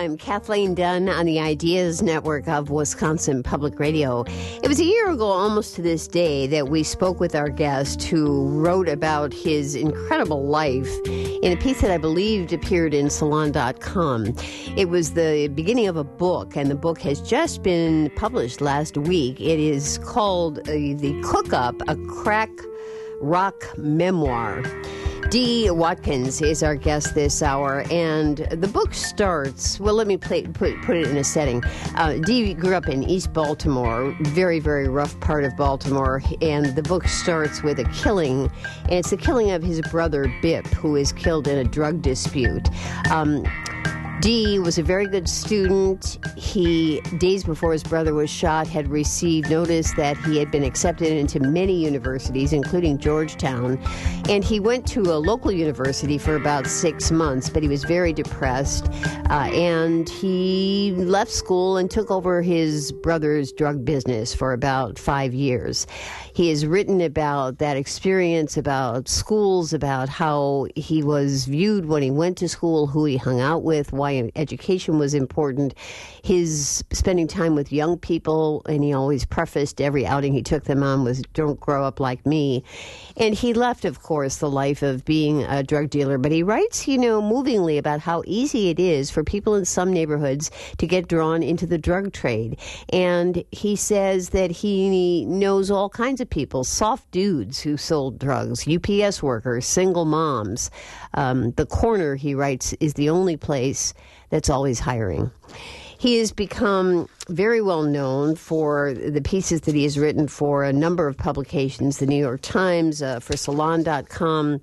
I'm Kathleen Dunn on the Ideas Network of Wisconsin Public Radio. It was a year ago, almost to this day, that we spoke with our guest who wrote about his incredible life in a piece that I believed appeared in Salon.com. It was the beginning of a book, and the book has just been published last week. It is called The Cook-Up, a Crack Rock Memoir. Dee Watkins is our guest this hour, and the book starts, well, let me put it in a setting. Dee grew up in East Baltimore, very, very rough part of Baltimore, and the book starts with a killing, and it's the killing of his brother, Bip, who is killed in a drug dispute. Dee was a very good student. He, days before his brother was shot, had received notice that he had been accepted into many universities, including Georgetown. And he went to a local university for about 6 months, but he was very depressed. And he left school and took over his brother's drug business for about 5 years. He has written about that experience, about schools, about how he was viewed when he went to school, who he hung out with, why education was important, his spending time with young people, and he always prefaced every outing he took them on was, "Don't grow up like me." And he left, of course, the life of being a drug dealer, but he writes, movingly about how easy it is for people in some neighborhoods to get drawn into the drug trade. And he says that he knows all kinds of people, soft dudes who sold drugs, UPS workers, single moms. The corner, he writes, is the only place that's always hiring. He has become very well known for the pieces that he has written for a number of publications, the New York Times, for Salon.com.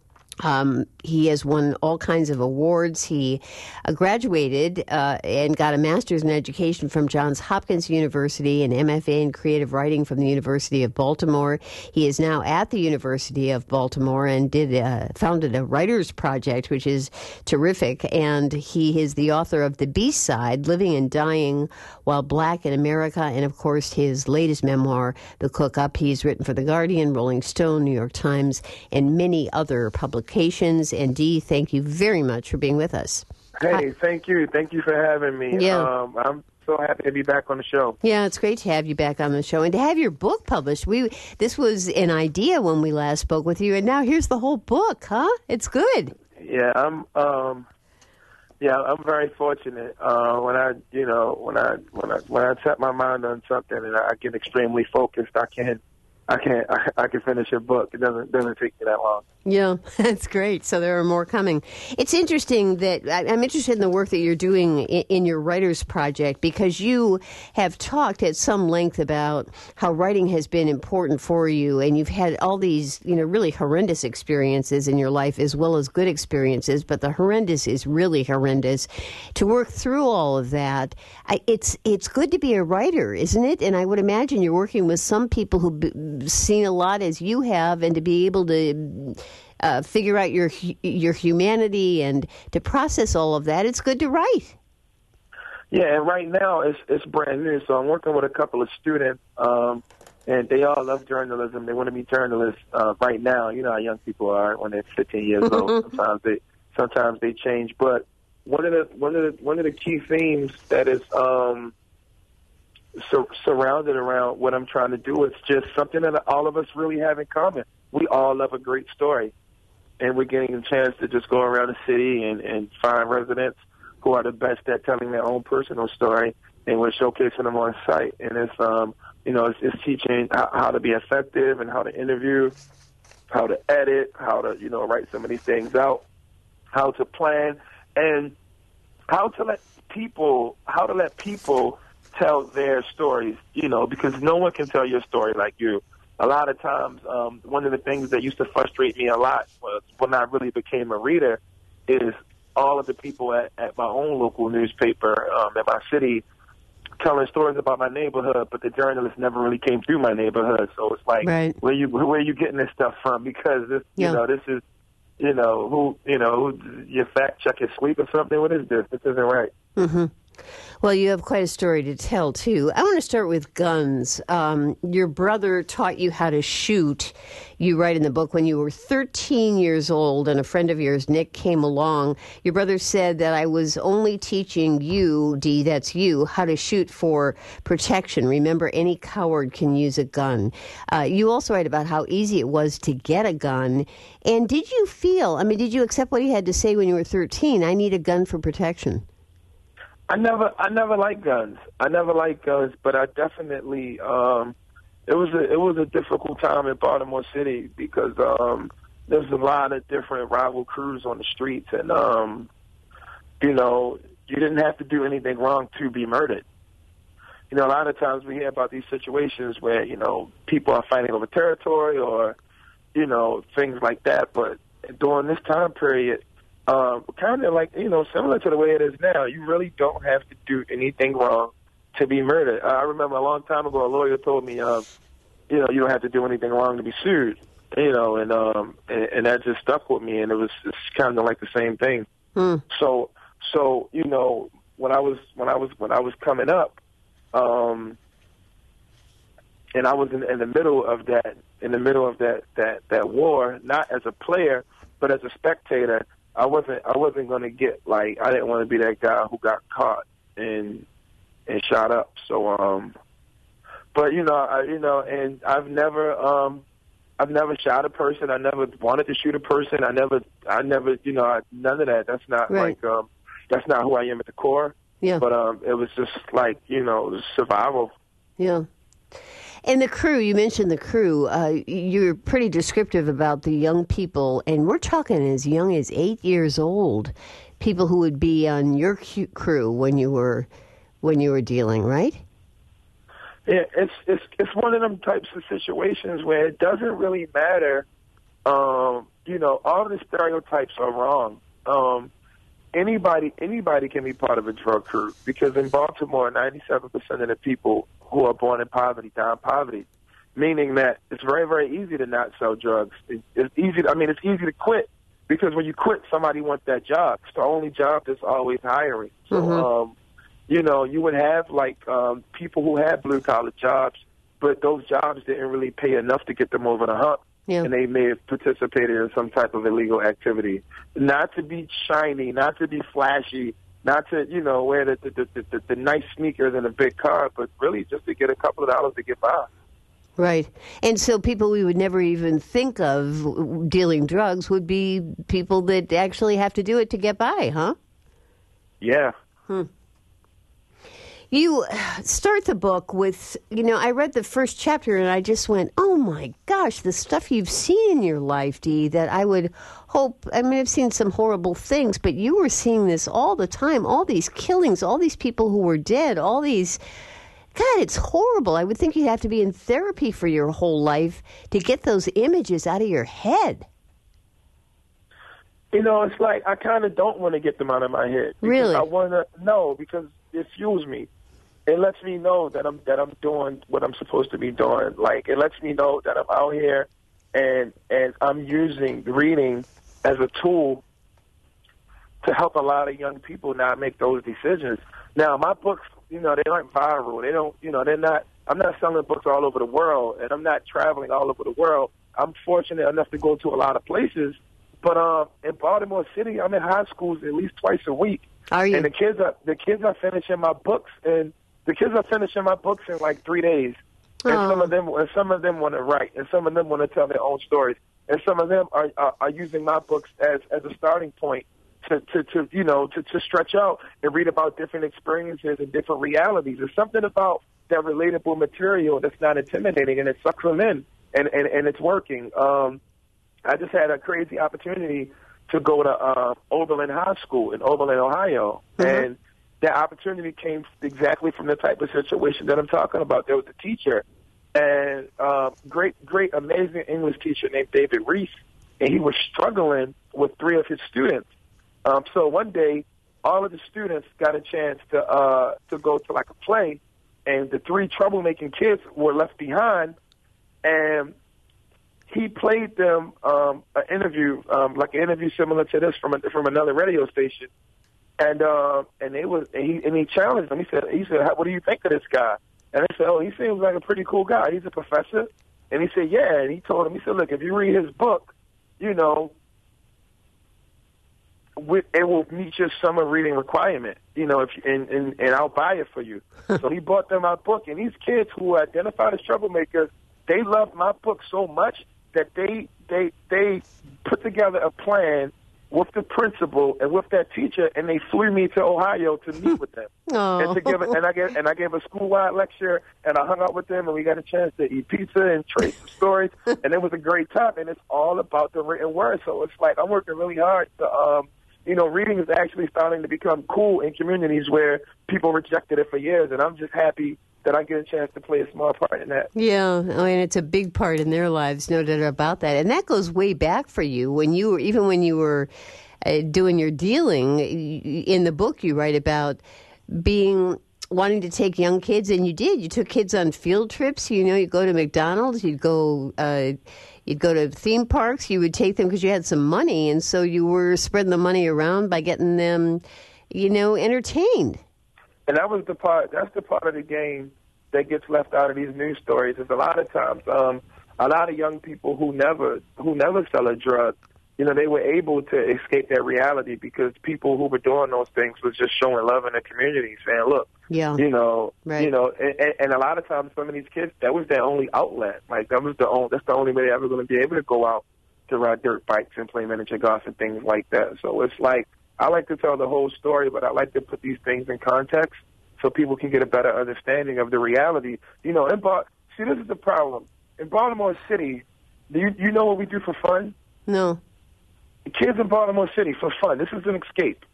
He has won all kinds of awards. He graduated and got a master's in education from Johns Hopkins University, an MFA in creative writing from the University of Baltimore. He is now at the University of Baltimore and founded a writers project, which is terrific. And he is the author of The B-Side, Living and Dying While Black in America, and of course his latest memoir, The Cook-Up. He's written for The Guardian, Rolling Stone, New York Times, and many other publications. And Dee, thank you very much for being with us. Hey, thank you. Thank you for having me. Yeah. I'm so happy to be back on the show. Yeah, it's great to have you back on the show and to have your book published. This was an idea when we last spoke with you, and now here's the whole book, huh? It's good. Yeah, I'm very fortunate. When I set my mind on something and I get extremely focused, I can finish a book. It doesn't take me that long. Yeah, that's great. So there are more coming. It's interesting that I'm interested in the work that you're doing in your writers project, because you have talked at some length about how writing has been important for you, and you've had all these, really horrendous experiences in your life as well as good experiences, but the horrendous is really horrendous. To work through all of that, it's good to be a writer, isn't it? And I would imagine you're working with some people who've seen a lot as you have, and to be able to figure out your humanity and to process all of that, it's good to write. Yeah, and right now it's brand new. So I'm working with a couple of students, and they all love journalism. They want to be journalists right now. You know how young people are when they're 15 years old. Sometimes they change. But one of the key themes that is surrounded around what I'm trying to do is just something that all of us really have in common. We all love a great story. And we're getting a chance to just go around the city and find residents who are the best at telling their own personal story, and we're showcasing them on site. And it's teaching how to be effective and how to interview, how to edit, how to, write some of these things out, how to plan, and how to let people tell their stories, because no one can tell your story like you. A lot of times, one of the things that used to frustrate me a lot when I really became a reader is all of the people at my own local newspaper in my city telling stories about my neighborhood, but the journalists never really came through my neighborhood. So it's like, right. where are you getting this stuff from? Because this, this is, who your fact check is sweep or something. What is this? This isn't right. Mm-hmm. Well, you have quite a story to tell, too. I want to start with guns. Your brother taught you how to shoot. You write in the book when you were 13 years old and a friend of yours, Nick, came along. Your brother said that I was only teaching you, Dee, that's you, how to shoot for protection. Remember, any coward can use a gun. You also write about how easy it was to get a gun. And did you accept what he had to say when you were 13? I need a gun for protection. I never liked guns. But I definitely it was a difficult time in Baltimore City because there's a lot of different rival crews on the streets, and you didn't have to do anything wrong to be murdered. A lot of times we hear about these situations where people are fighting over territory or things like that. But during this time period, kind of like, similar to the way it is now. You really don't have to do anything wrong to be murdered. I remember a long time ago, a lawyer told me, you don't have to do anything wrong to be sued, and that just stuck with me, and it's kind of like the same thing. So, when I was coming up, and I was in the middle of that war, not as a player, but as a spectator. I wasn't going to get, I didn't want to be that guy who got caught and shot up. So, but and I've never shot a person. I never wanted to shoot a person. I never, none of that. That's not right. That's not who I am at the core. Yeah. But it was just survival. Yeah. And the crew, you mentioned the crew. You're pretty descriptive about the young people, and we're talking as young as 8 years old, people who would be on your crew when you were dealing, right? Yeah, it's one of them types of situations where it doesn't really matter. All the stereotypes are wrong. Anybody can be part of a drug crew, because in Baltimore, 97% of the people who are born in poverty die in poverty, meaning that it's very, very easy to not sell drugs. It's easy to quit, because when you quit, somebody wants that job. It's the only job that's always hiring. So, you would have people who had blue collar jobs, but those jobs didn't really pay enough to get them over the hump. Yeah. And they may have participated in some type of illegal activity. Not to be shiny, not to be flashy, not to, wear the nice sneakers and a big car, but really just to get a couple of dollars to get by. Right. And so people we would never even think of dealing drugs would be people that actually have to do it to get by, huh? Yeah. You start the book with, I read the first chapter and I just went, oh my gosh, the stuff you've seen in your life, Dee, that I would hope, I've seen some horrible things, but you were seeing this all the time, all these killings, all these people who were dead, all these, God, it's horrible. I would think you'd have to be in therapy for your whole life to get those images out of your head. It's like I kind of don't want to get them out of my head. Really? I want to know, because it fuels me. It lets me know that I'm doing what I'm supposed to be doing. It lets me know that I'm out here and I'm using reading as a tool to help a lot of young people not make those decisions. Now, my books, they aren't viral. They don't, they're not. I'm not selling books all over the world, and I'm not traveling all over the world. I'm fortunate enough to go to a lot of places, but in Baltimore City, I'm in high schools at least twice a week. Are you? And the kids are finishing my books in 3 days. And some of them want to write, and some of them want to tell their own stories, and some of them are using my books as a starting point to stretch out and read about different experiences and different realities. There's something about that relatable material that's not intimidating, and it sucks them in, and it's working. I just had a crazy opportunity to go to Oberlin High School in Oberlin, Ohio, and that opportunity came exactly from the type of situation that I'm talking about. There was a teacher, and great, amazing English teacher named David Reese, and he was struggling with 3 of his students. So one day, all of the students got a chance to go to a play, and the 3 troublemaking kids were left behind, and he played them an interview, like an interview similar to this from another radio station. he challenged them. He said, what do you think of this guy? And they said, oh, he seems like a pretty cool guy. He's a professor. And he said, yeah. And he told him, he said, look, if you read his book, you know, it will meet your summer reading requirement, you know, and I'll buy it for you. So he bought them our book. And these kids who identified as troublemakers, they loved my book so much that they put together a plan with the principal and with that teacher, and they flew me to Ohio to meet with them. And to give I gave a school-wide lecture, and I hung out with them, and we got a chance to eat pizza and trade some stories, and it was a great time. And it's all about the written word. So it's like I'm working really hard to, you know, reading is actually starting to become cool in communities where people rejected it for years, and I'm just happy that I get a chance to play a small part in that. Yeah, I mean, it's a big part in their lives, no doubt about that. And that goes way back for you when you were doing your dealing. In the book, you write about wanting to take young kids, and you did. You took kids on field trips. You know, you go to McDonald's, you'd go to theme parks. You would take them because you had some money, and so you were spreading the money around by getting them, you know, entertained. And that's the part of the game that gets left out of these news stories. Is a lot of times, a lot of young people who never sell a drug, you know, they were able to escape that reality because people who were doing those things was just showing love in the community, saying, look, you know, right. You know, and a lot of times some of these kids, that was their only outlet. Like that's the only way they're ever going to be able to go out to ride dirt bikes and play miniature golf and things like that. So it's like, I like to tell the whole story, but I like to put these things in context so people can get a better understanding of the reality. You know, see, this is the problem. In Baltimore City, you know what we do for fun? No. Kids in Baltimore City, for fun. This is an escape.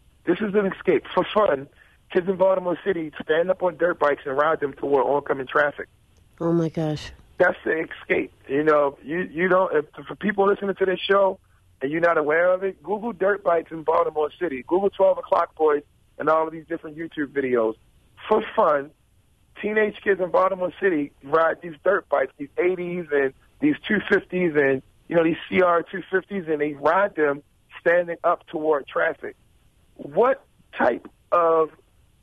For fun, kids in Baltimore City stand up on dirt bikes and ride them toward oncoming traffic. Oh, my gosh. That's the escape. You know, you don't, for people listening to this show, and you're not aware of it, Google dirt bikes in Baltimore City. Google 12 O'Clock Boys and all of these different YouTube videos. For fun, teenage kids in Baltimore City ride these dirt bikes, these 80s and these 250s and, you know, these CR 250s, and they ride them standing up toward traffic. What type of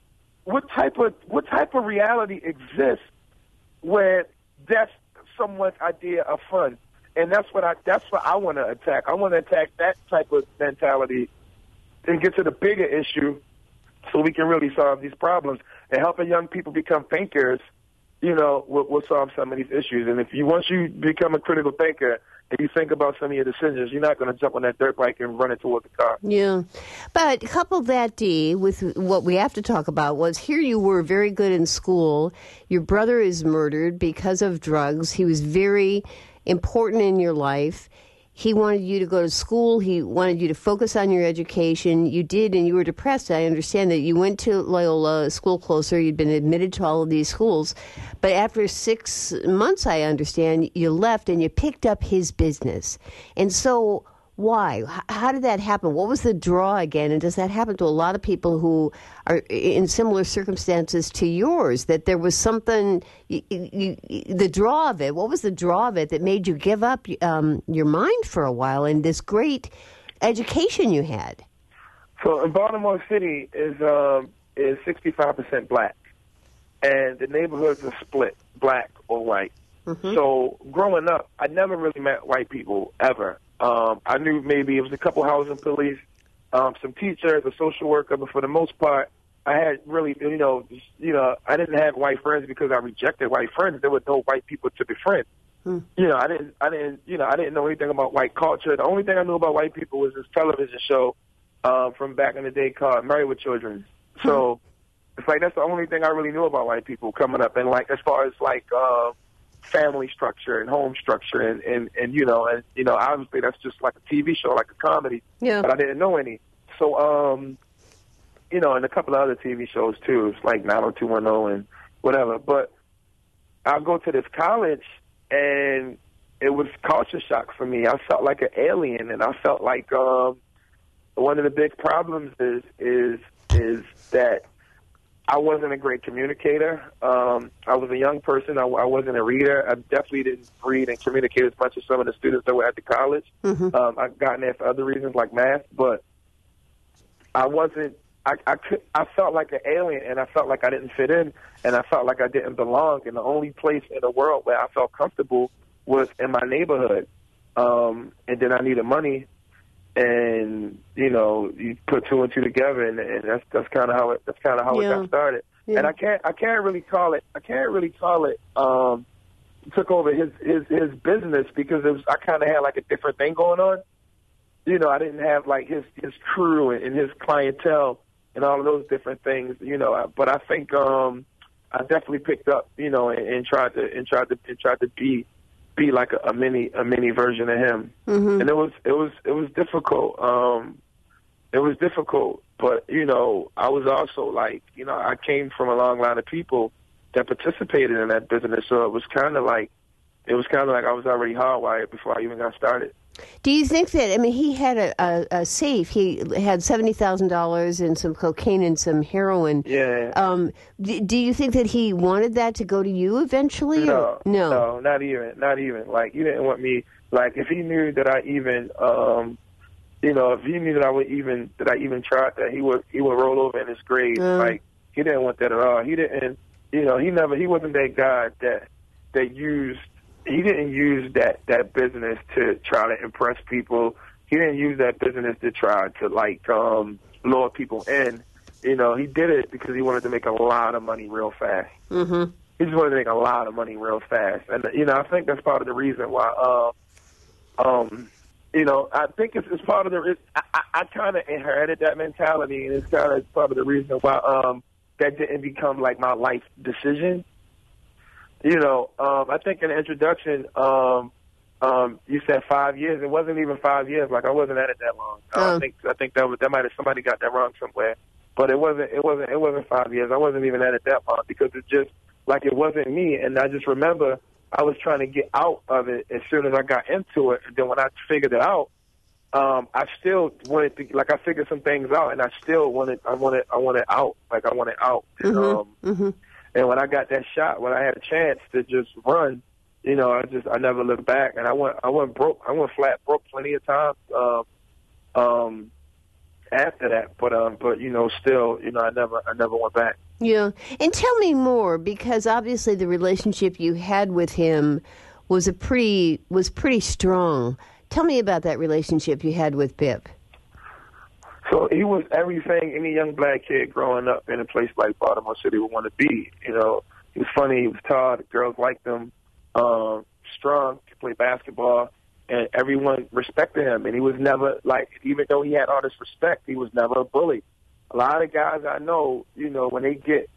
reality exists where that's someone's idea of fun? And that's what I want to attack. I want to attack that type of mentality and get to the bigger issue so we can really solve these problems. And helping young people become thinkers, you know, will solve some of these issues. And once you become a critical thinker and you think about some of your decisions, you're not going to jump on that dirt bike and run it toward the car. Yeah. But couple that, Dee, with what we have to talk about was here you were very good in school. Your brother is murdered because of drugs. He was very important in your life. He wanted you to go to school. He wanted you to focus on your education. You did, and you were depressed. I understand that you went to Loyola, a school closer. You'd been admitted to all of these schools. But after 6 months, I understand, you left and you picked up his business. And so why? How did that happen? What was the draw again? And does that happen to a lot of people who are in similar circumstances to yours, that there was something, the draw of it? What was the draw of it that made you give up your mind for a while and this great education you had? So in Baltimore City is 65% black, and the neighborhoods are split, black or white. Mm-hmm. So growing up, I never really met white people ever. I knew maybe it was a couple housing police, some teachers, a social worker, but for the most part, I had really, I didn't have white friends because I rejected white friends. There were no white people to befriend. I didn't know anything about white culture. The only thing I knew about white people was this television show from back in the day called Married with Children. So it's like that's the only thing I really knew about white people coming up. And like as far as like family structure and home structure and obviously that's just like a TV show, like a comedy. Yeah. But I didn't know any. So and a couple of other TV shows too. It's like 90210 and whatever. But I go to this college and it was culture shock for me. I felt like an alien, and I felt like one of the big problems is that I wasn't a great communicator. I was a young person. I wasn't a reader. I definitely didn't read and communicate as much as some of the students that were at the college. Mm-hmm. I got in there for other reasons like math, but I I felt like an alien, and I felt like I didn't fit in, and I felt like I didn't belong. And the only place in the world where I felt comfortable was in my neighborhood. And then I needed money, and you put two and two together, and that's kind of how it got started. Yeah. And I can't really call it took over his business, because I kind of had like a different thing going on. I didn't have like his crew and his clientele and all of those different things. But I think I definitely picked up, and tried to be like a mini version of him. Mm-hmm. And it was difficult. It was difficult, but I was also like, I came from a long line of people that participated in that business, so it was kind of like I was already hardwired before I even got started. Do you think that, he had a safe, he had $70,000 and some cocaine and some heroin. Yeah. Do you think that he wanted that to go to you eventually? No, not even. Like, he didn't want me, like, if he knew that I even, if he knew that I even tried that, he would roll over in his grave. Like, he didn't want that at all. He didn't, he wasn't that guy that used, he didn't use that business to try to impress people. He didn't use that business to try to, like, lure people in. He did it because he wanted to make a lot of money real fast. Mm-hmm. He just wanted to make a lot of money real fast. And, I think that's part of the reason why, I think it's part of the reason. I kind of inherited that mentality, and it's kind of part of the reason why that didn't become, like, my life decision. I think in the introduction, you said 5 years. It wasn't even 5 years. Like, I wasn't at it that long. I think that might have, somebody got that wrong somewhere. But it wasn't 5 years. I wasn't even at it that long, because it just, like, it wasn't me. And I just remember I was trying to get out of it as soon as I got into it. And then when I figured it out, I still wanted to, like, I figured some things out, and I still wanted out. Like, I wanted out. Mm-hmm. And when I got that shot, when I had a chance to just run, I never looked back. And I went broke. I went flat broke plenty of times after that. But still, I never went back. Yeah. And tell me more, because obviously the relationship you had with him was pretty strong. Tell me about that relationship you had with Bip. So he was everything any young black kid growing up in a place like Baltimore City would want to be. He was funny, he was tall, the girls liked him, strong, could play basketball, and everyone respected him. And he was never, like, even though he had all this respect, he was never a bully. A lot of guys I know, when they get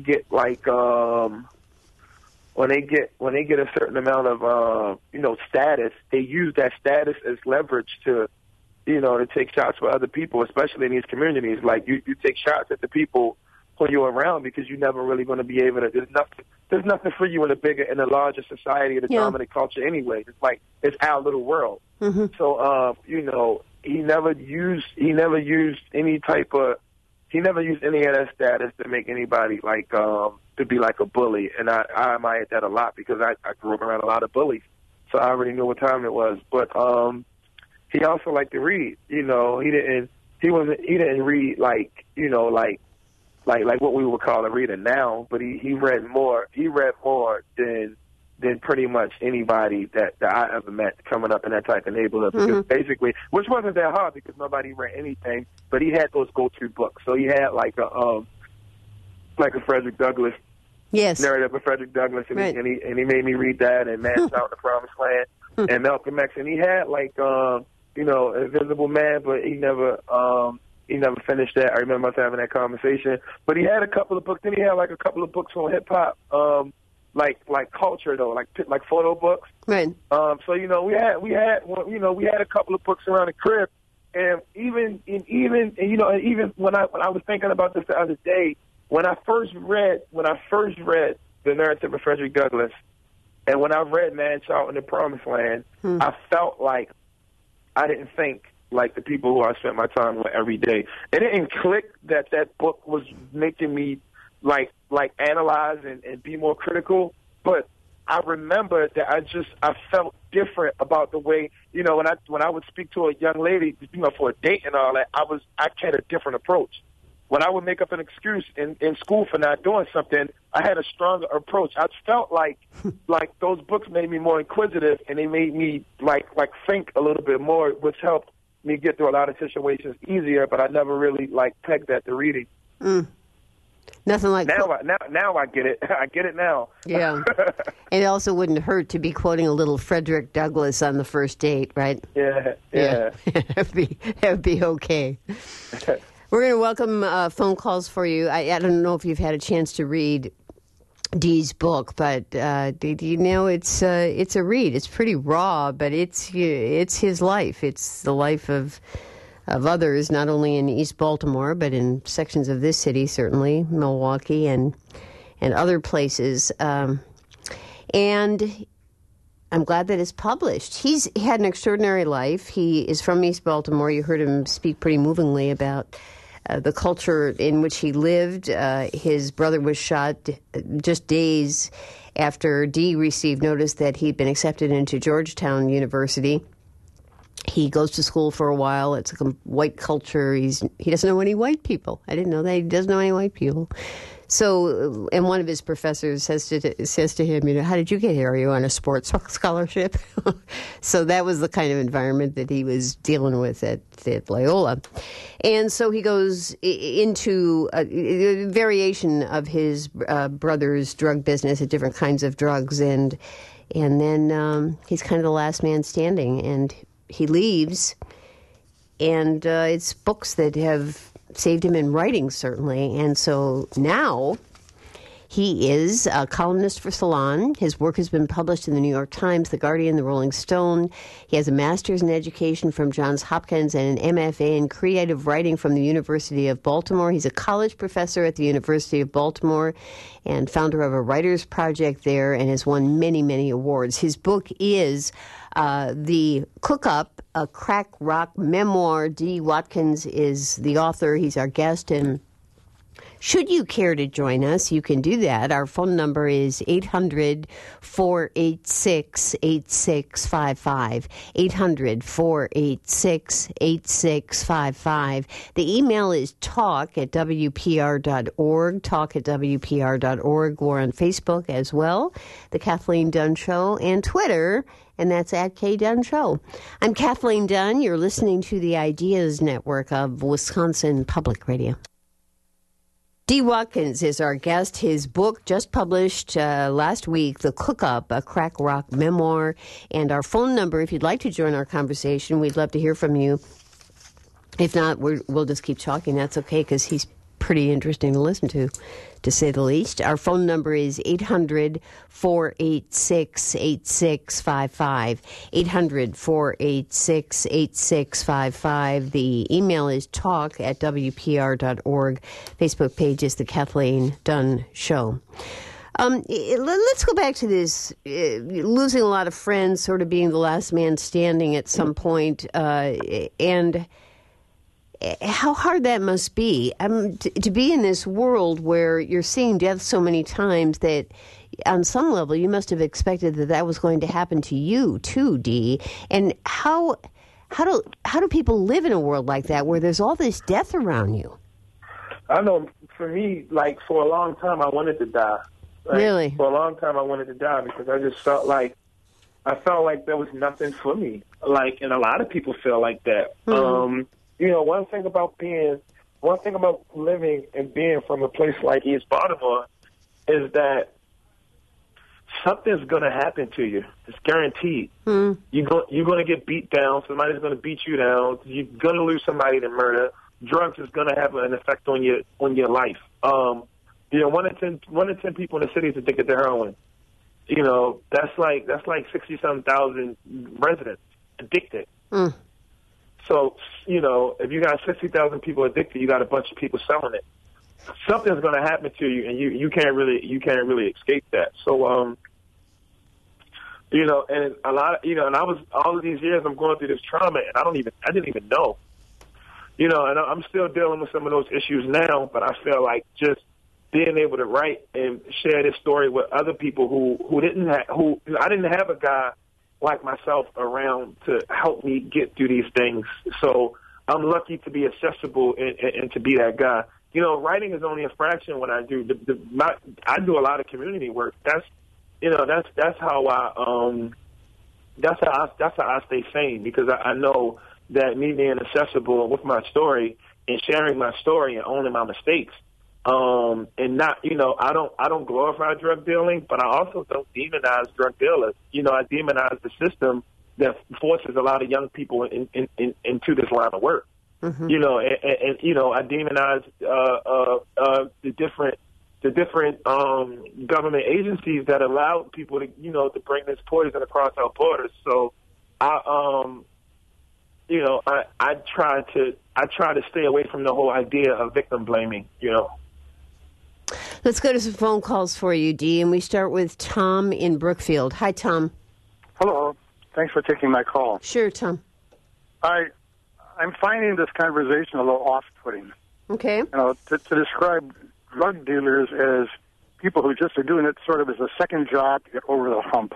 a certain amount of status, they use that status as leverage to take shots for other people, especially in these communities. Like, you take shots at the people who you're around, because you're never really going to be able to. There's nothing for you in a larger society, in the dominant culture anyway. It's like, it's our little world. Mm-hmm. So, he never used any of that status to make anybody like to be like a bully, and I admired that a lot, because I grew up around a lot of bullies, so I already knew what time it was. But he also liked to read. He didn't read like what we would call a reader now, but he read more. He read more than pretty much anybody that I ever met coming up in that type of neighborhood. Because mm-hmm. basically, which wasn't that hard, because nobody read anything, but he had those go-to books. So he had like a Frederick Douglass. Yes. Narrative of Frederick Douglass, and, right. he made me read that, and Man's Out in the Promised Land, and Malcolm X, and he had like Invisible Man, but he never finished that. I remember us having that conversation. But he had a couple of books. Then he had like a couple of books on hip hop, like culture though, like photo books. Right. So we had a couple of books around the crib, and even when I was thinking about this the other day, when I first read the narrative of Frederick Douglass, and when I read Man's Out in the Promised Land, I felt like I didn't think like the people who I spent my time with every day. It didn't click that book was making me like analyze and be more critical, but I remember that I felt different about the way, when I would speak to a young lady, for a date and all that, I had a different approach. when I would make up an excuse in school for not doing something, I had a stronger approach. I felt like those books made me more inquisitive, and they made me like think a little bit more, which helped me get through a lot of situations easier. But I never really pegged that to reading. Nothing like now I get it. I get it now. Yeah. It also wouldn't hurt to be quoting a little Frederick Douglass on the first date, right? Yeah. That would be okay. We're going to welcome phone calls for you. I don't know if you've had a chance to read Dee's book, but it's a read. It's pretty raw, but it's his life. It's the life of others, not only in East Baltimore, but in sections of this city, certainly Milwaukee and other places. And I'm glad that it's published. He had an extraordinary life. He is from East Baltimore. You heard him speak pretty movingly about the culture in which he lived. His brother was shot just days after Dee received notice that he'd been accepted into Georgetown University. He goes to school for a while. It's a white culture. He doesn't know any white people. I didn't know that. He doesn't know any white people. So, and one of his professors says to him, how did you get here? Are you on a sports scholarship? So that was the kind of environment that he was dealing with at Loyola. And so he goes into a variation of his brother's drug business at different kinds of drugs. And then he's kind of the last man standing. And he leaves, and it's books that have saved him in writing, certainly. And so now he is a columnist for Salon. His work has been published in the New York Times, The Guardian, The Rolling Stone. He has a master's in education from Johns Hopkins and an MFA in creative writing from the University of Baltimore. He's a college professor at the University of Baltimore and founder of a writers project there, and has won many, many awards. His book is The Cook-Up, a crack rock memoir. Dee Watkins is the author. He's our guest, and should you care to join us, you can do that. Our phone number is 800-486-8655, 800-486-8655. The email is talk@wpr.org, talk@wpr.org. We're on Facebook as well, The Kathleen Dunn Show, and Twitter, and that's @KDunn I'm Kathleen Dunn. You're listening to the Ideas Network of Wisconsin Public Radio. Dee Watkins is our guest. His book just published last week, The Cook-Up, a crack rock memoir. And our phone number, if you'd like to join our conversation, we'd love to hear from you. If not, we'll just keep talking. That's okay, because he's pretty interesting to listen to say the least. Our phone number is 800-486-8655, 800-486-8655. The email is talk@wpr.org. Facebook page is The Kathleen Dunn Show. Let's go back to this, losing a lot of friends, sort of being the last man standing at some point, and how hard that must be to be in this world where you're seeing death so many times that on some level you must have expected that was going to happen to you too, Dee. And how do people live in a world like that where there's all this death around you? I know for me, for a long time I wanted to die. Really? For a long time I wanted to die because I just felt like there was nothing for me. And a lot of people feel like that. Mm-hmm. One thing about living and being from a place like East Baltimore is that something's going to happen to you. It's guaranteed. Mm. You're going to get beat down. Somebody's going to beat you down. You're going to lose somebody to murder. Drugs is going to have an effect on your life. 1 in 10 people in the city is addicted to heroin. That's like 60-something thousand residents addicted. Mm. So, if you got 60,000 people addicted, you got a bunch of people selling it. Something's going to happen to you, and you can't really escape that. So, and a lot of, and I was all of these years I'm going through this trauma, and I didn't even know, and I'm still dealing with some of those issues now. But I feel like just being able to write and share this story with other people who I didn't have a guy like myself around to help me get through these things. So I'm lucky to be accessible and to be that guy. writing is only a fraction of what I do. I do a lot of community work. That's how I stay sane, because I know that me being accessible with my story and sharing my story and owning my mistakes, and not, I don't glorify drug dealing, but I also don't demonize drug dealers. I demonize the system that forces a lot of young people into this line of work. Mm-hmm. I demonize the different government agencies that allow people to bring this poison across our borders. So I try to stay away from the whole idea of victim blaming. Let's go to some phone calls for you, Dee, and we start with Tom in Brookfield. Hi, Tom. Hello. Thanks for taking my call. Sure, Tom. I'm finding this conversation a little off-putting. Okay. To describe drug dealers as people who just are doing it sort of as a second job to get over the hump.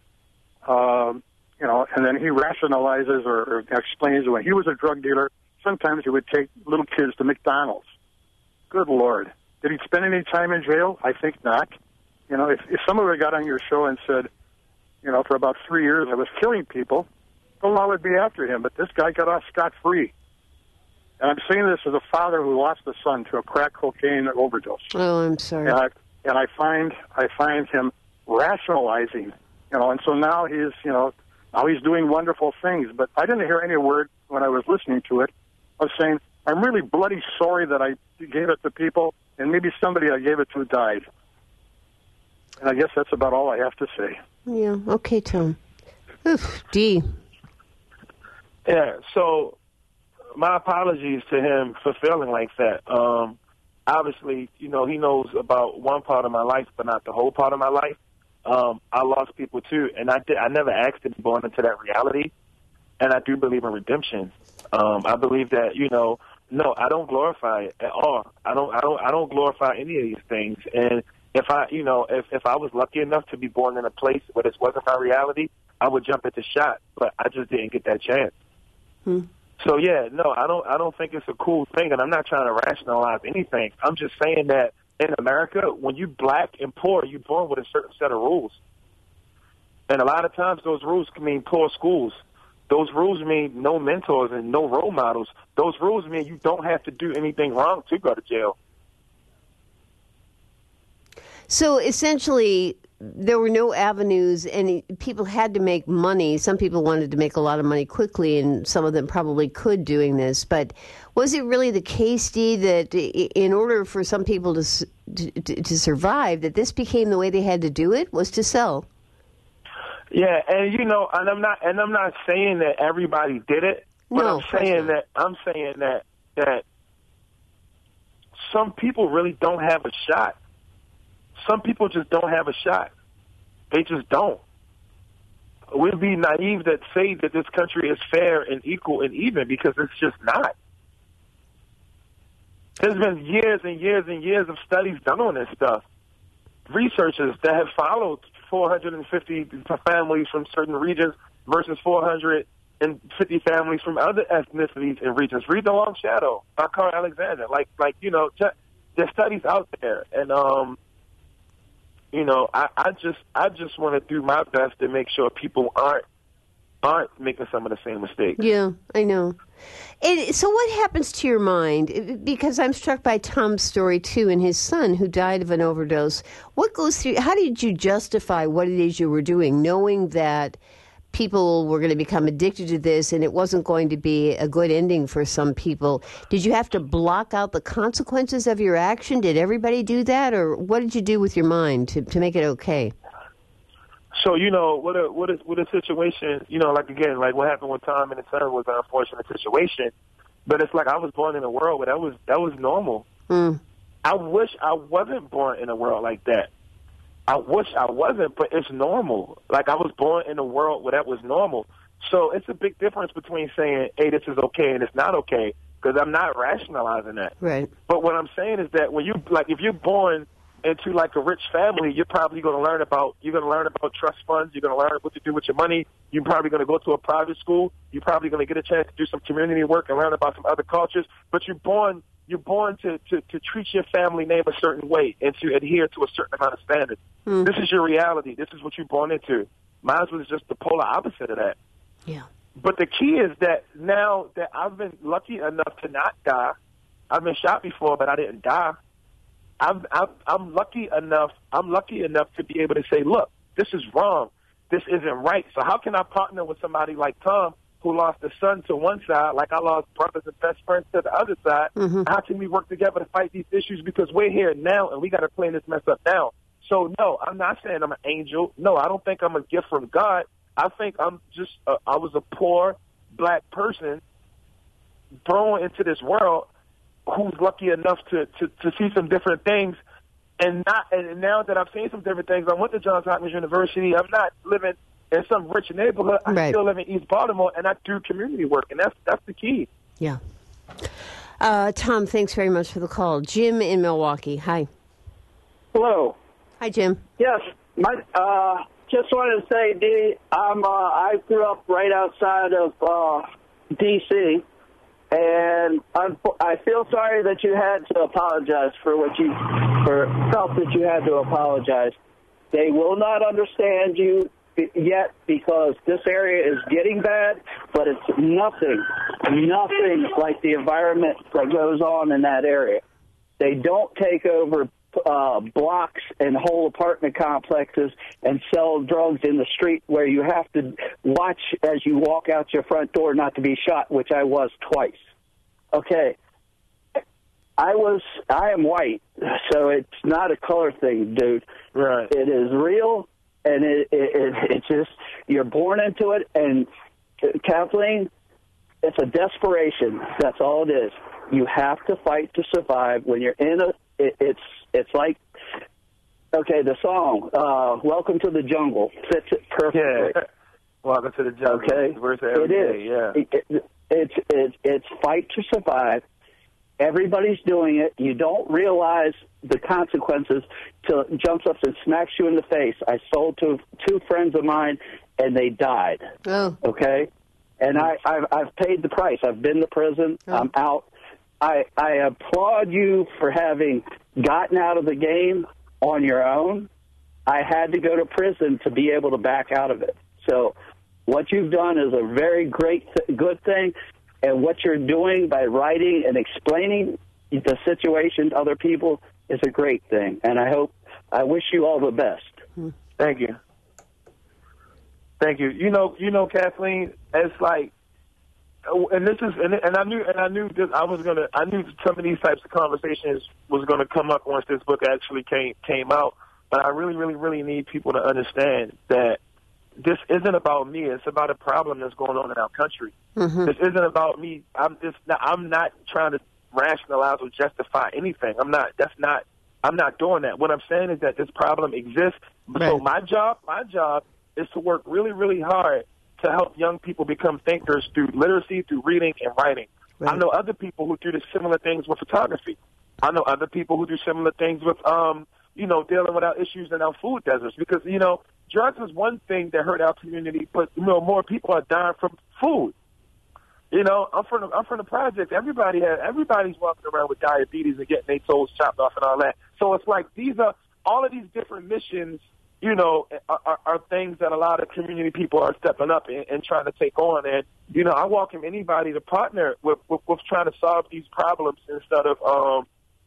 And then he rationalizes or explains when he was a drug dealer, sometimes he would take little kids to McDonald's. Good Lord. Did he spend any time in jail? I think not. If someone got on your show and said, for about 3 years I was killing people, the law would be after him. But this guy got off scot-free. And I'm saying this as a father who lost a son to a crack cocaine overdose. Oh, I'm sorry. And I find him rationalizing, and so now he's doing wonderful things. But I didn't hear any word when I was listening to it of saying, I'm really bloody sorry that I gave it to people, and maybe somebody I gave it to died. And I guess that's about all I have to say. Yeah, okay, Tom. Oof, Dee. Yeah, so my apologies to him for feeling like that. Obviously, he knows about one part of my life, but not the whole part of my life. I lost people too, and I never asked to be born into that reality. And I do believe in redemption. I believe that, no, I don't glorify it at all. I don't glorify any of these things. And if I was lucky enough to be born in a place where this wasn't my reality, I would jump at the shot. But I just didn't get that chance. So yeah, no, I don't think it's a cool thing, and I'm not trying to rationalize anything. I'm just saying that in America, when you black and poor, you're born with a certain set of rules, and a lot of times those rules can mean poor schools. Those rules mean no mentors and no role models. Those rules mean you don't have to do anything wrong to go to jail. So essentially, there were no avenues, and people had to make money. Some people wanted to make a lot of money quickly, and some of them probably could doing this. But was it really the case, Dee, that in order for some people to survive, that this became the way they had to do it, was to sell? Yeah, and and I'm not saying that everybody did it, but No, I'm saying that some people really don't have a shot. Some people just don't have a shot. They just don't. We'd be naive that say that this country is fair and equal and even, because it's just not. There's been years and years and years of studies done on this stuff. Researchers that have followed 450 families from certain regions versus 450 families from other ethnicities and regions. Read The Long Shadow by Carl Alexander. There's studies out there, and I just want to do my best to make sure people aren't making some of the same mistakes. Yeah, I know. So what happens to your mind? Because I'm struck by Tom's story, too, and his son who died of an overdose. What goes through? How did you justify what it is you were doing, knowing that people were going to become addicted to this and it wasn't going to be a good ending for some people? Did you have to block out the consequences of your action? Did everybody do that? Or what did you do with your mind to make it okay? So, what a situation, like what happened with Tom and his son was an unfortunate situation. But it's like I was born in a world where that was normal. Mm. I wish I wasn't born in a world like that. I wish I wasn't, but it's normal. Like I was born in a world where that was normal. So it's a big difference between saying, hey, this is okay and it's not okay, because I'm not rationalizing that. Right. But what I'm saying is that when if you're born into like a rich family, you're probably going to learn about trust funds. You're going to learn what to do with your money. You're probably going to go to a private school. You're probably going to get a chance to do some community work and learn about some other cultures. But you're born to treat your family name a certain way and to adhere to a certain amount of standards. This is your reality. This is what you're born into. Mine was just the polar opposite of that. Yeah. But the key is that now that I've been lucky enough to not die, I've been shot before, but I didn't die. I'm lucky enough to be able to say, look, this is wrong. This isn't right. So how can I partner with somebody like Tom, who lost a son to one side, like I lost brothers and best friends to the other side? How can we work together to fight these issues? Because we're here now, and we got to clean this mess up now. So, no, I'm not saying I'm an angel. No, I don't think I'm a gift from God. I think I'm just I was a poor black person thrown into this world who's lucky enough to see some different things. And now that I've seen some different things, I went to Johns Hopkins University. I'm not living in some rich neighborhood. I still live in East Baltimore, and I do community work, and that's the key. Yeah. Tom, thanks very much for the call. Jim in Milwaukee. Hi. Hello. Hi, Jim. Yes. Just wanted to say, Dee, I grew up right outside of D.C., and I feel sorry that you had to apologize for felt that you had to apologize. They will not understand you yet because this area is getting bad, but it's nothing like the environment that goes on in that area. They don't take over blocks and whole apartment complexes and sell drugs in the street where you have to watch as you walk out your front door not to be shot, which I was twice. Okay. I am white, so it's not a color thing, dude. Right. It is real, and it just, you're born into it, and Kathleen, it's a desperation. That's all it is. You have to fight to survive. When you're in it's like, okay, the song, Welcome to the Jungle, fits it perfectly. Yeah. Welcome to the jungle. Okay. It is. Yeah. It's fight to survive. Everybody's doing it. You don't realize the consequences till it jumps up and smacks you in the face. I sold to two friends of mine, and they died. Oh. Okay? And I've paid the price. I've been to prison. Oh. I'm out. I applaud you for having gotten out of the game on your own. I had to go to prison to be able to back out of it. So what you've done is a very good thing, and what you're doing by writing and explaining the situation to other people is a great thing. And I wish you all the best. Thank you. Thank you. You know, Kathleen, it's like, and I knew this. I knew some of these types of conversations was gonna come up once this book actually came out. But I really, really, really need people to understand that this isn't about me. It's about a problem that's going on in our country. This isn't about me. I'm not trying to rationalize or justify anything. I'm not doing that. What I'm saying is that this problem exists. Right. So my job is to work really, really hard to help young people become thinkers through literacy, through reading and writing. Right. I know other people who do the similar things with photography. I know other people who do similar things with, dealing with our issues in our food deserts. Because, drugs is one thing that hurt our community, but, more people are dying from food. I'm from the project. Everybody's walking around with diabetes and getting their toes chopped off and all that. So it's like all of these different missions, are things that a lot of community people are stepping up and trying to take on. And, I welcome anybody to partner with trying to solve these problems instead of,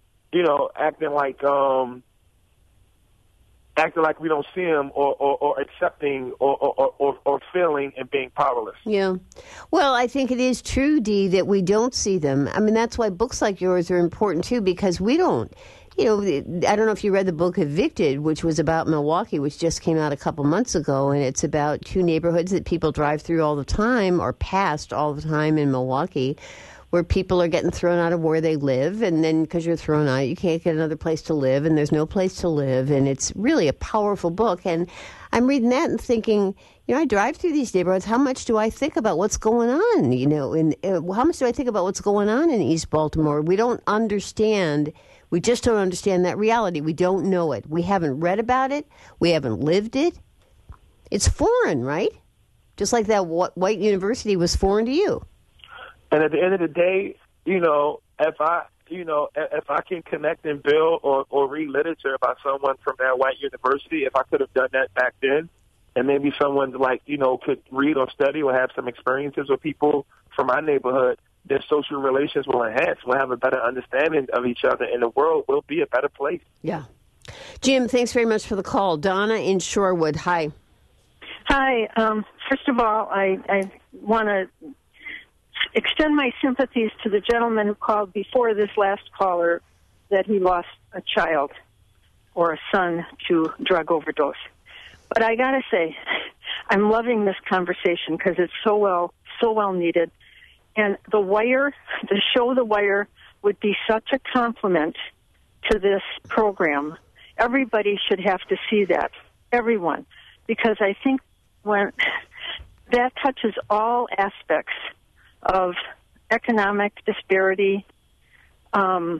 acting like we don't see them or accepting or feeling and being powerless. Yeah. Well, I think it is true, Dee, that we don't see them. I mean, that's why books like yours are important, too, because we don't. I don't know if you read the book Evicted, which was about Milwaukee, which just came out a couple months ago, and it's about two neighborhoods that people drive through all the time or past all the time in Milwaukee, where people are getting thrown out of where they live, and then because you're thrown out, you can't get another place to live, and there's no place to live, and it's really a powerful book. And I'm reading that and thinking, I drive through these neighborhoods. How much do I think about what's going on? And how much do I think about what's going on in East Baltimore? We don't understand. We just don't understand that reality. We don't know it. We haven't read about it. We haven't lived it. It's foreign, right? Just like that white university was foreign to you. And at the end of the day, if I can connect and build or read literature about someone from that white university, if I could have done that back then, and maybe someone could read or study or have some experiences with people from my neighborhood, their social relations will enhance. We'll have a better understanding of each other, and the world will be a better place. Yeah. Jim, thanks very much for the call. Donna in Shorewood, hi. Hi. First of all, I want to extend my sympathies to the gentleman who called before this last caller that he lost a child or a son to drug overdose. But I got to say, I'm loving this conversation because it's so well needed. And the show The Wire would be such a compliment to this program. Everybody should have to see that, everyone, because I think when that touches all aspects of economic disparity, I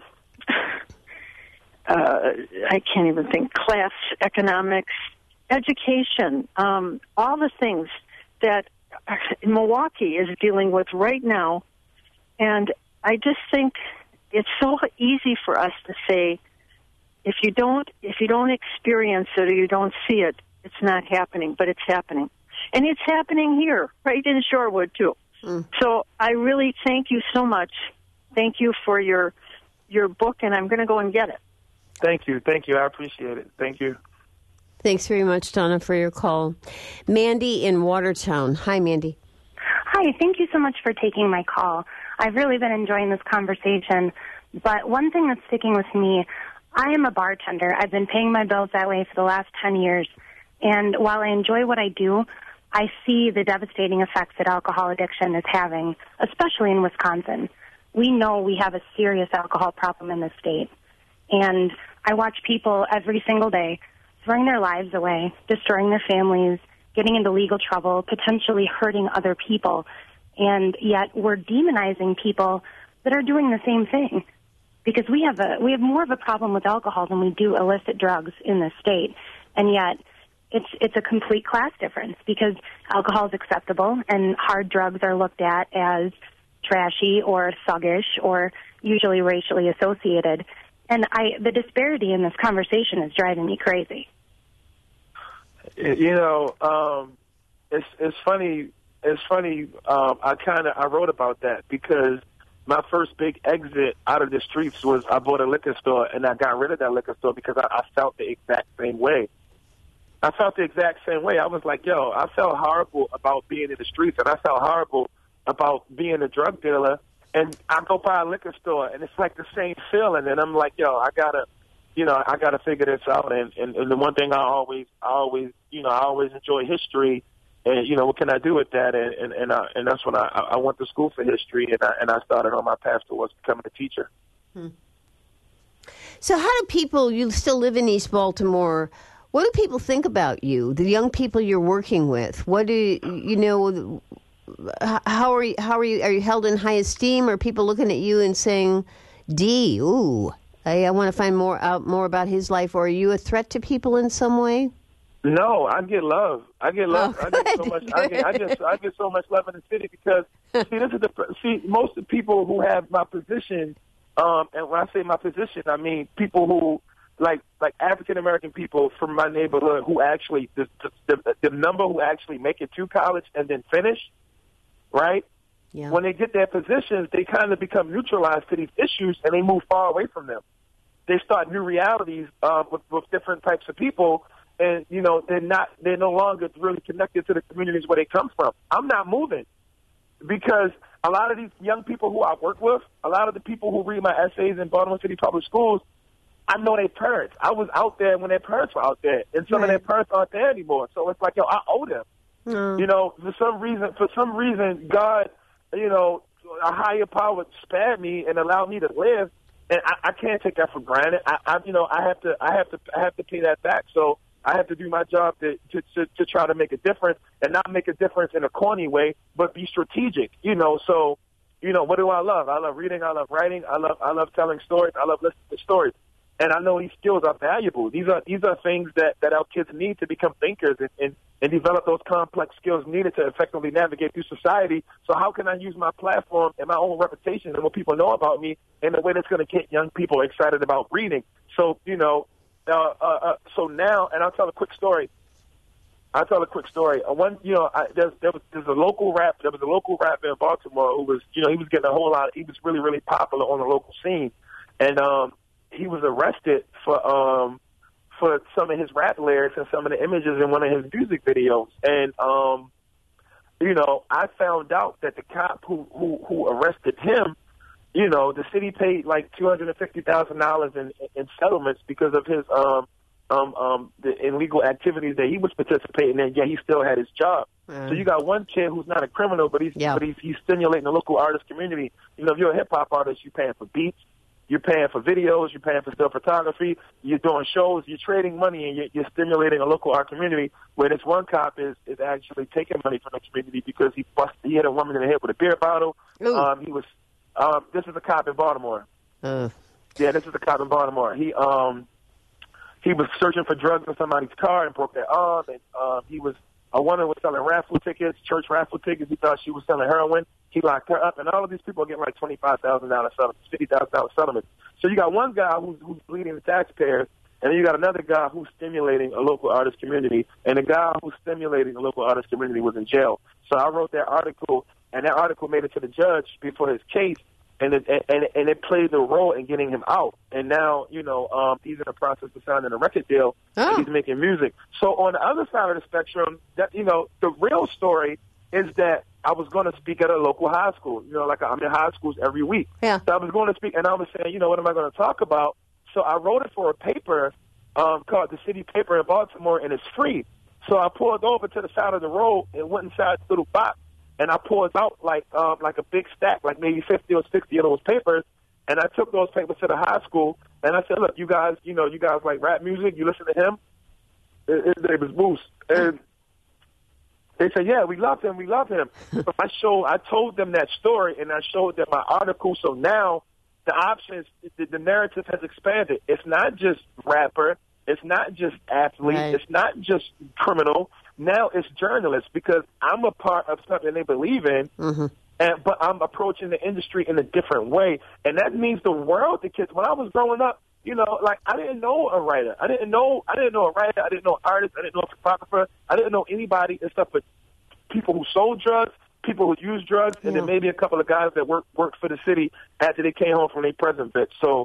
can't even think, class economics, education, all the things that Milwaukee is dealing with right now. And I just think it's so easy for us to say, if you don't experience it or you don't see it, it's not happening, but it's happening. And it's happening here, right in Shorewood, too. So I really thank you so much. Thank you for your book, and I'm going to go and get it. Thank you. I appreciate it. Thank you. Thanks very much, Donna, for your call. Mandy in Watertown. Hi, Mandy. Hi. Thank you so much for taking my call. I've really been enjoying this conversation. But one thing that's sticking with me, I am a bartender. I've been paying my bills that way for the last 10 years. And while I enjoy what I do, I see the devastating effects that alcohol addiction is having, especially in Wisconsin. We know we have a serious alcohol problem in the state. And I watch people every single day throwing their lives away, destroying their families, getting into legal trouble, potentially hurting other people. And yet we're demonizing people that are doing the same thing, because we have more of a problem with alcohol than we do illicit drugs in the state. And yet it's a complete class difference, because alcohol is acceptable and hard drugs are looked at as trashy or thuggish or usually racially associated. And the disparity in this conversation is driving me crazy. It's funny. It's funny. I wrote about that because my first big exit out of the streets was I bought a liquor store, and I got rid of that liquor store because I felt the exact same way. I was like, I felt horrible about being in the streets, and I felt horrible about being a drug dealer. And I go by a liquor store, and it's like the same feeling. And I'm like, I gotta figure this out. And the one thing I always enjoy history. And what can I do with that? And that's when I went to school for history, and I started on my path towards becoming a teacher. So how do people? You still live in East Baltimore. What do people think about you? The young people you're working with. What do you know? How are you? Are you held in high esteem? Are people looking at you and saying, "D, ooh, I want to find more about his life"? Or are you a threat to people in some way? No, I get love. I get love. Oh, I get so much. I get so much love in the city because most of the people who have my position, and when I say my position, I mean people who like African American people from my neighborhood who actually the number who actually make it to college and then finish, right? Yeah. When they get their positions, they kind of become neutralized to these issues and they move far away from them. They start new realities with different types of people. And, they're no longer really connected to the communities where they come from. I'm not moving because a lot of these young people who I work with, a lot of the people who read my essays in Baltimore City Public Schools, I know their parents. I was out there when their parents were out there, and some of their parents aren't there anymore. So it's like, I owe them. For some reason, God, a higher power spared me and allowed me to live, and I can't take that for granted. I have to pay that back. So I have to do my job to try to make a difference, and not make a difference in a corny way, but be strategic. So what do I love? I love reading. I love writing. I love telling stories. I love listening to stories. And I know these skills are valuable. These are things that our kids need to become thinkers and develop those complex skills needed to effectively navigate through society. So how can I use my platform and my own reputation and what people know about me in a way that's going to get young people excited about reading? So, so now, and I'll tell a quick story. There's a local rapper in Baltimore who was, he was getting he was really, really popular on the local scene. And, he was arrested for some of his rap lyrics and some of the images in one of his music videos. And, I found out that the cop who arrested him, the city paid like $250,000 in settlements because of his, the illegal activities that he was participating in, yet he still had his job. So you got one kid who's not a criminal, but he's stimulating the local artist community. If you're a hip-hop artist, you're paying for beats. You're paying for videos, you're paying for still photography, you're doing shows, you're trading money, and you're stimulating a local art community, where this one cop is actually taking money from the community because he hit a woman in the head with a beer bottle. This is a cop in Baltimore. Yeah, this is a cop in Baltimore. He was searching for drugs in somebody's car and broke their arm, and a woman was selling raffle tickets, church raffle tickets. He thought she was selling heroin. He locked her up, and all of these people are getting like $25,000 settlements, $50,000 settlements. So you got one guy who's bleeding the taxpayers, and then you got another guy who's stimulating a local artist community, and the guy who's stimulating the local artist community was in jail. So I wrote that article, and that article made it to the judge before his case, and it played the role in getting him out. And now, he's in the process of signing a record deal, and he's making music. So on the other side of the spectrum, that the real story is that I was going to speak at a local high school. I'm in high schools every week. Yeah. So I was going to speak, and I was saying, what am I going to talk about? So I wrote it for a paper called the City Paper in Baltimore, and it's free. So I pulled over to the side of the road and went inside the little box, and I pulled out like a big stack, like maybe 50 or 60 of those papers, and I took those papers to the high school, and I said, look, you guys like rap music, you listen to him? His name is Moose. And they said, yeah, we love him. So I told them that story, and I showed them my article. So now the options, the narrative has expanded. It's not just rapper. It's not just athlete. Right. It's not just criminal. Now it's journalist, because I'm a part of something they believe in, but I'm approaching the industry in a different way. And that means the world to kids. When I was growing up, I didn't know a writer. I didn't know a writer. I didn't know an artist. I didn't know a photographer. I didn't know anybody except for people who sold drugs, people who used drugs, and then maybe a couple of guys that worked for the city after they came home from their prison bit. So,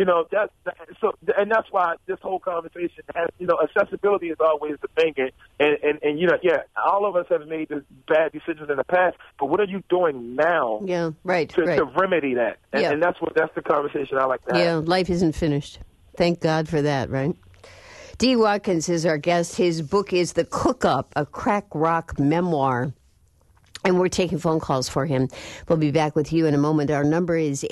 and that's why this whole conversation has, accessibility is always the thing. And all of us have made bad decisions in the past, but what are you doing now? Yeah, right. To remedy that. And that's the conversation I like to have. Yeah, life isn't finished. Thank God for that, right? Dee Watkins is our guest. His book is The Cook-Up, a crack rock memoir. And we're taking phone calls for him. We'll be back with you in a moment. Our number is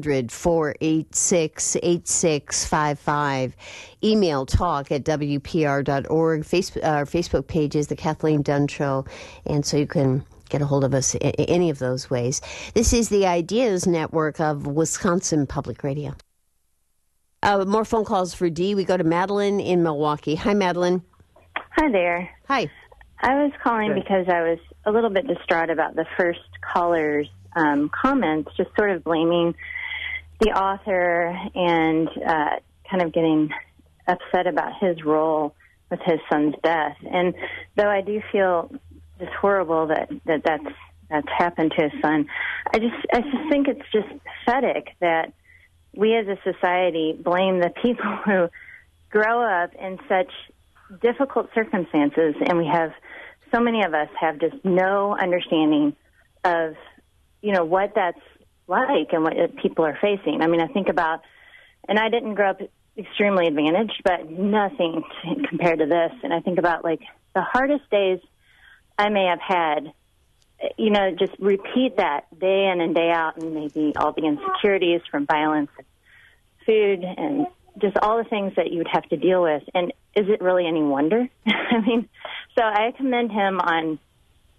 800-486-8655. Email talk@WPR.org. Our Facebook page is The Kathleen Dunn Show. And so you can get a hold of us in any of those ways. This is the Ideas Network of Wisconsin Public Radio. More phone calls for Dee. We go to Madeline in Milwaukee. Hi, Madeline. Hi there. Hi. I was calling because I was a little bit distraught about the first caller's comments, just sort of blaming the author and kind of getting upset about his role with his son's death. And though I do feel just horrible that's happened to his son, I just think it's just pathetic that we as a society blame the people who grow up in such difficult circumstances, and we have so many of us have just no understanding of, what that's like and what people are facing. I mean, I think about, and I didn't grow up extremely advantaged, but nothing compared to this. And I think about, like, the hardest days I may have had, just repeat that day in and day out, and maybe all the insecurities from violence and food and just all the things that you would have to deal with. And is it really any wonder? I mean, so I commend him on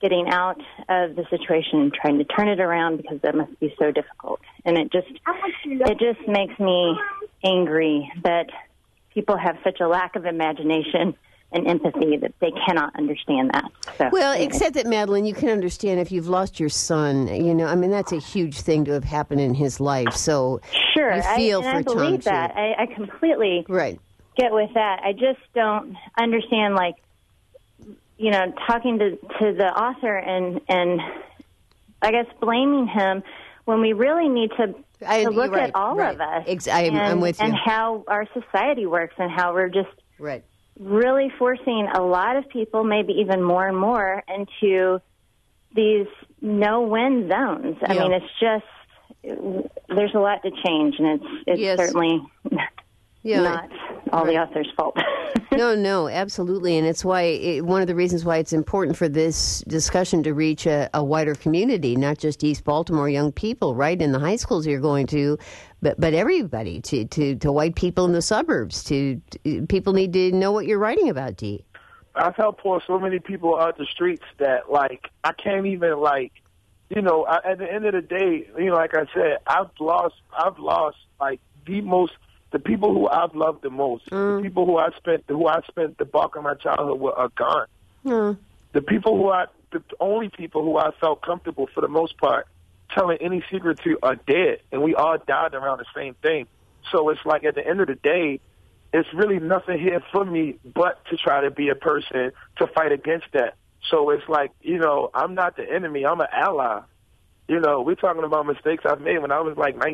getting out of the situation and trying to turn it around, because that must be so difficult. And it just makes me angry that people have such a lack of imagination and empathy that they cannot understand that. So, well, except that, Madeline, you can understand if you've lost your son. I mean, that's a huge thing to have happened in his life. So sure, you feel for I believe Tom, that. I completely get with that. I just don't understand, like, talking to the author and I guess blaming him when we really need to look at all of us. I'm with you. And how our society works and how we're just really forcing a lot of people, maybe even more and more, into these no-win zones. I mean, it's just, there's a lot to change, and it's certainly not all the author's fault. No, absolutely. And it's why one of the reasons why it's important for this discussion to reach a wider community, not just East Baltimore young people, right, in the high schools you're going to, but everybody, to white people in the suburbs. People need to know what you're writing about, Dee. I've helped pull so many people out the streets that, like, I can't even, like, at the end of the day, like I said, I've lost, like, the people who I've loved the most, the people who I spent the bulk of my childhood with are gone. The only people who I felt comfortable for the most part telling any secret to are dead, and we all died around the same thing. So it's like, at the end of the day, it's really nothing here for me but to try to be a person to fight against that. So it's like, I'm not the enemy, I'm an ally. We're talking about mistakes I've made when I was like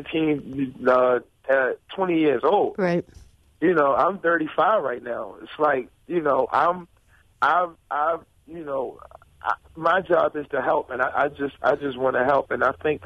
20 years old. Right. I'm 35 right now. It's like, my job is to help, and I just want to help. And I think,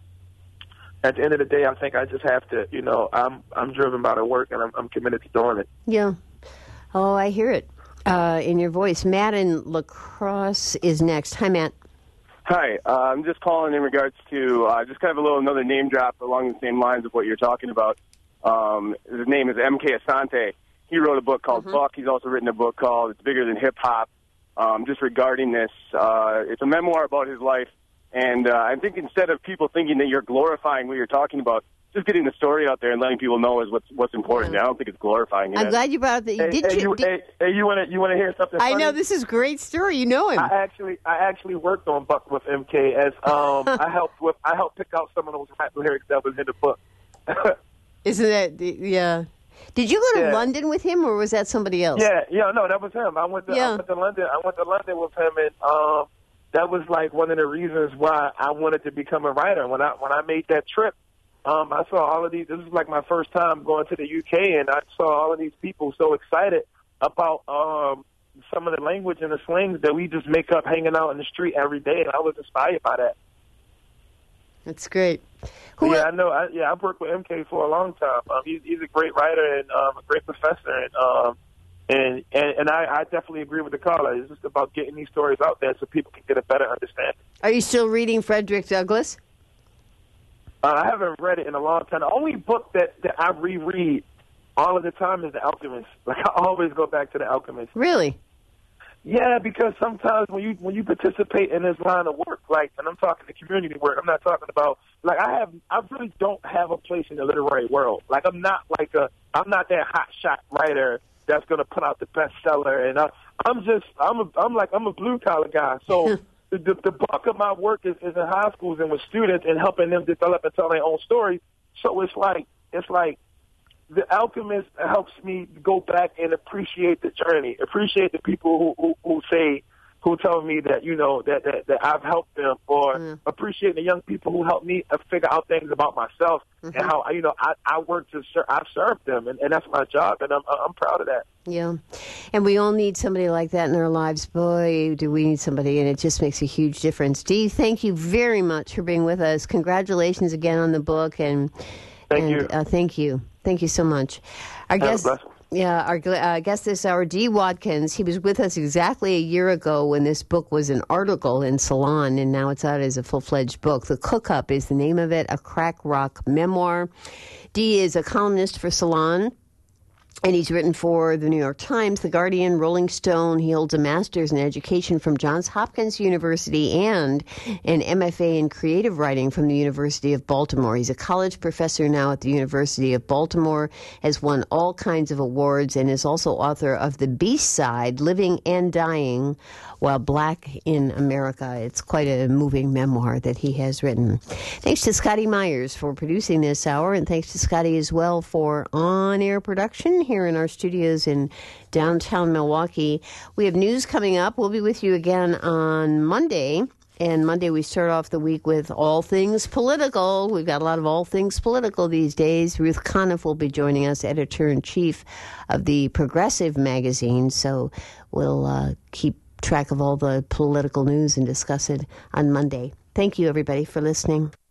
at the end of the day, I think I just have to, I'm driven by the work, and I'm committed to doing it. Yeah. Oh, I hear it in your voice. Matt in La Crosse is next. Hi, Matt. Hi, I'm just calling in regards to just kind of another name drop along the same lines of what you're talking about. His name is M.K. Asante. He wrote a book called Buck. He's also written a book called It's Bigger Than Hip Hop, just regarding this. It's a memoir about his life, and I think instead of people thinking that you're glorifying what you're talking about, just getting the story out there and letting people know is what's important. I don't think it's glorifying it. I'm glad you brought up that. You want to hear something funny? I know, this is a great story. You know him. I actually worked on Buck with MK as I helped pick out some of those rap lyrics that was in the book. Isn't that Did you go to London with him, or was that somebody else? No, that was him. I went to London. I went to London with him, and that was like one of the reasons why I wanted to become a writer. When I made that trip, I saw all of these. This was like my first time going to the UK, and I saw all of these people so excited about some of the language and the slangs that we just make up hanging out in the street every day, and I was inspired by that. That's great. I know. I've worked with MK for a long time. He's a great writer and a great professor, and I definitely agree with the caller. It's just about getting these stories out there so people can get a better understanding. Are you still reading Frederick Douglass? I haven't read it in a long time. The only book that I reread all of the time is The Alchemist. Like, I always go back to The Alchemist. Really? Yeah, because sometimes when you participate in this line of work, like, and I'm talking the community work, I'm not talking about, like, I really don't have a place in the literary world. Like, I'm not that hot shot writer that's going to put out the bestseller, and I'm a blue collar guy. So the bulk of my work is in high schools and with students and helping them develop and tell their own stories. So it's like The Alchemist helps me go back and appreciate the journey, appreciate the people who tell me that, that I've helped them, or appreciate the young people who help me figure out things about myself and how, I work I've served them, and that's my job, and I'm proud of that. Yeah. And we all need somebody like that in our lives. Boy, do we need somebody, and it just makes a huge difference. Dee, thank you very much for being with us. Congratulations again on the book, and thank you. Thank you so much. Our guest this hour, Dee Watkins. He was with us exactly a year ago when this book was an article in Salon, and now it's out as a full-fledged book. The Cook-Up is the name of it, a crack rock memoir. Dee is a columnist for Salon. And he's written for the New York Times, The Guardian, Rolling Stone. He holds a master's in education from Johns Hopkins University and an MFA in creative writing from the University of Baltimore. He's a college professor now at the University of Baltimore, has won all kinds of awards, and is also author of The Beast Side, Living and Dying While Black in America. It's quite a moving memoir that he has written. Thanks to Scotty Myers for producing this hour, and thanks to Scotty as well for on-air production here in our studios in downtown Milwaukee. We have news coming up. We'll be with you again on Monday. And Monday we start off the week with all things political. We've got a lot of all things political these days. Ruth Conniff will be joining us, editor-in-chief of the Progressive magazine. So we'll keep track of all the political news and discuss it on Monday. Thank you, everybody, for listening.